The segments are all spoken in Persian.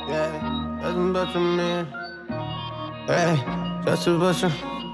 Yeah, doesn't bust me. Hey, just a bust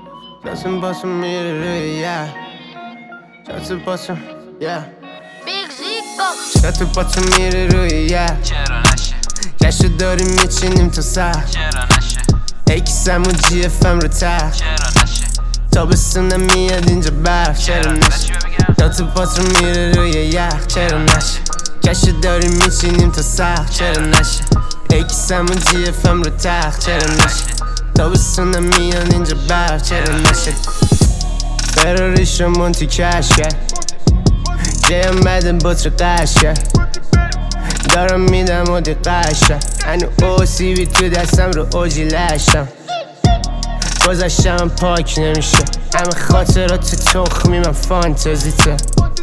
me, yeah. Just a bust, yeah. Big Zico. Just a bust me, yeah. چرا نشه جشو داریم میچینیم تا سر چرا نشه ای کسمون GFM رو تر چرا نشه تابستون میاد اینجا برف چرا نشه دات پاس رو میره روی یخ چرا نشه جشو داریم میچینیم تا سر چرا نشه ای کسمون GFM رو تر چرا نشه تابستون میاد اینجا برف چرا نشه فراریش رو مونتی کش کرد جایم بده بطر قش کرد دارم میدم و دقشم هنو اوسیبی تو دستم رو اوجی لشم گذشتم پاک نمیشه همه خاطرات تخمی من فانتزیته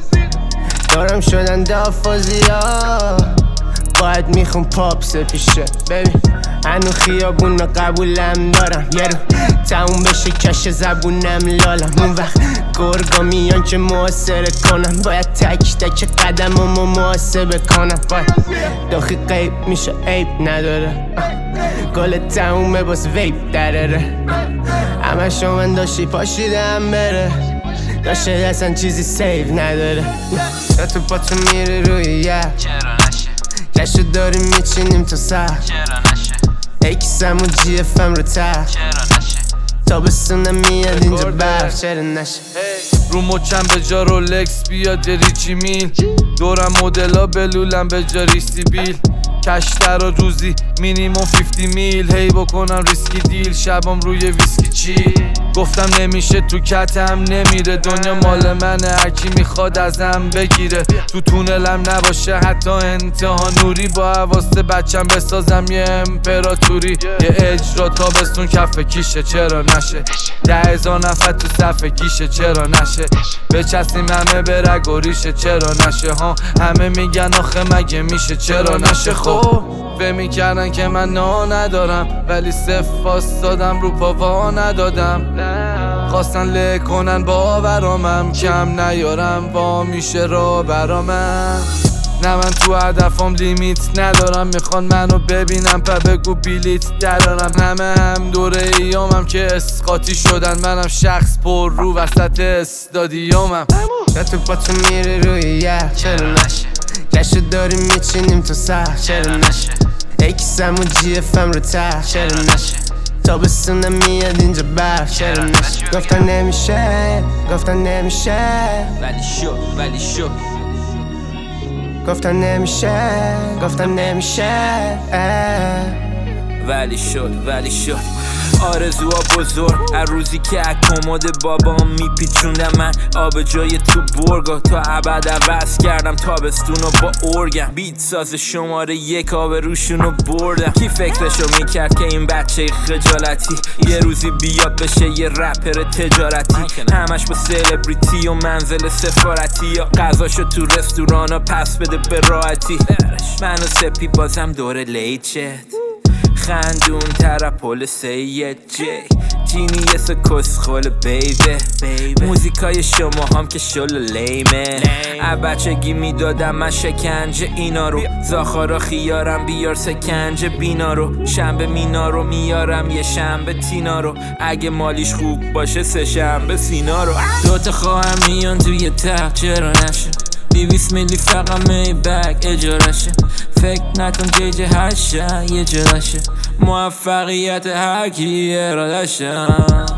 دارم شدن دافازی ها باید میخون پاپس پیشه ببین هنو خیابون رو قبولم دارم یه رو تموم بشه کش زبونم لالم اون وقت گرگا میان که محاصره کنم باید تک تک قدم رو محاسبه کنم باید داخل قیب میشه عیب نداره گل تمومه باز ویب دراره همه شما داشتی پاشیدم بره داشته اصلا چیزی سیو نداره تو پاتو میره روی یه چرا نشه جشو داریم میچینیم تا سر چرا نشه ای کسمون GFM رو تر چرا نشه تابستون میاد اینجا برف چرا نشه رو مچم به جا رولکس بیاد ریچی میل دورم مدلا بلولم به جا ریسی بیل کشتر و روزی مینیموم 50 میل هی بکنم ریسکی دیل شبام روی ویسکی چی گفتم نمیشه تو کتم نمیره دنیا مال منه هرکی میخواد ازم بگیره تو تونلم نباشه حتی انتها نوری با حواست بچم بسازم یه امپراتوری یه اجرا تابستون کف کیشه چرا نشه 10,000 نفر تو صف گیشه چرا نشه بچستیم همه به رگ و ریشه چرا نشه ها همه میگن آخه مگه میشه چرا نشه خب فهم میکردن که من ندارم ولی صف دادم رو پا ندادم خواستن له کنن باورامم کم نیارم وا میشه را برامم نه من تو هدفم لیمیت ندارم میخوان منو ببینم پا بگو بیلیت درارم همه هم دوره ایامم که اسقاطی شدن منم شخص پر رو وسط استادیومم تو پاتو میره روی یه چرا نشه جشو داریم میچینیم تا سر چرا نشه ای کسمون GFM رو تر چرا نشه تابستون میاد اینجا برف چرا نشه گفتن نمیشه ولی شو گفتن نمیشه ولی شد آرزوها بزرگ هر روزی که اکماد بابام میپیچوندم من آب جای تو برگا تا ابد عوض کردم تابستونو با ارگم بیت ساز شماره 1 آب روشونو بردم کی فکرشو میکرد که این بچه خجالتی یه روزی بیاد بشه یه رپر تجارتی همش با سلبریتی و منزل سفارتی یا غذاشو تو رستورانا پس بده به راحتی منو سپی بازم دور لیچت خندون تر پل سید جینیس کسخول بیبه موزیکای شما هم که شل لیمه بچگی میدادم من شکنجه اینا رو زاخارا خیارم بیار سکنجه بینا رو شنبه مینا رو میارم یه شنبه تینا رو اگه مالیش خوب باشه 3 شنبه سینا رو دوتا خواهم میان توی تخت چرا نشه 200 میلی فقط می بگ اجارشه فکر نکن جیجه هر شا یه جلاشه موفقیت هرکی ارادشه